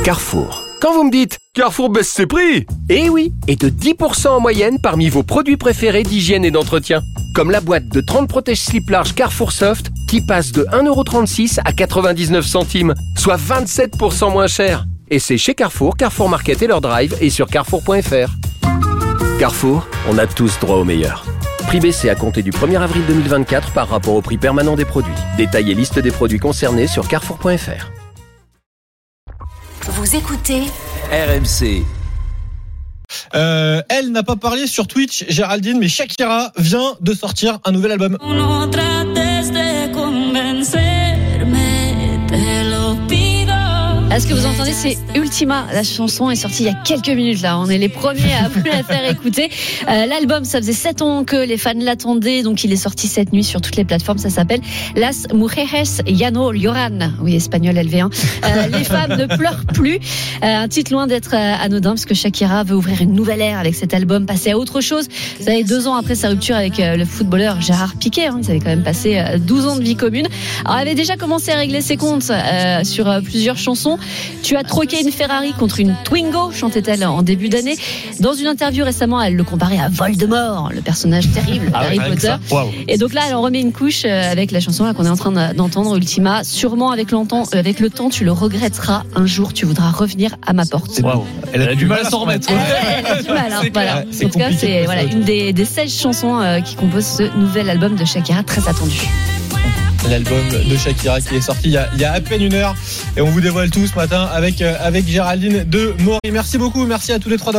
Carrefour. Quand vous me dites Carrefour baisse ses prix, eh oui, et de 10% en moyenne parmi vos produits préférés d'hygiène et d'entretien. Comme la boîte de 30 protège-slip large Carrefour Soft qui passe de 1,36€ à 99 centimes, soit 27% moins cher. Et c'est chez Carrefour, Carrefour Market et leur drive et sur carrefour.fr. Carrefour, on a tous droit au meilleur. Prix baissé à compter du 1er avril 2024 par rapport au prix permanent des produits. Détail et liste des produits concernés sur carrefour.fr. Vous écoutez RMC. Elle n'a pas parlé sur Twitch, Géraldine, mais Shakira vient de sortir un nouvel album. Ce que vous entendez, c'est Ultima. La chanson est sortie il y a quelques minutes là. On est les premiers à vous la faire écouter. L'album, ça faisait 7 ans que les fans l'attendaient, donc il est sorti cette nuit sur toutes les plateformes. Ça s'appelle Las Mujeres Ya No Lloran. Oui, espagnol LV1. Les femmes ne pleurent plus. Un titre loin d'être anodin, parce que Shakira veut ouvrir une nouvelle ère avec cet album, passer à autre chose. Vous savez, 2 ans après sa rupture avec le footballeur Gérard Piqué, ils avaient quand même passé 12 ans de vie commune. Alors, elle avait déjà commencé à régler ses comptes sur plusieurs chansons. Tu as troqué une Ferrari contre une Twingo, chantait-elle en début d'année. Dans une interview récemment, elle le comparait à Voldemort, le personnage terrible d'Harry Potter. Wow. Et donc là, elle en remet une couche avec la chanson là, qu'on est en train d'entendre, Ultima. Sûrement avec le temps, tu le regretteras. Un jour, tu voudras revenir à ma porte. Wow. Elle a du mal à s'en remettre. Elle a du mal. Hein, voilà. En tout cas, c'est une des 16 chansons qui composent ce nouvel album de Shakira, très attendu. L'album de Shakira qui est sorti il y a à peine 1 heure, et on vous dévoile tout ce matin avec Géraldine de Maury. Merci beaucoup, merci à tous les trois.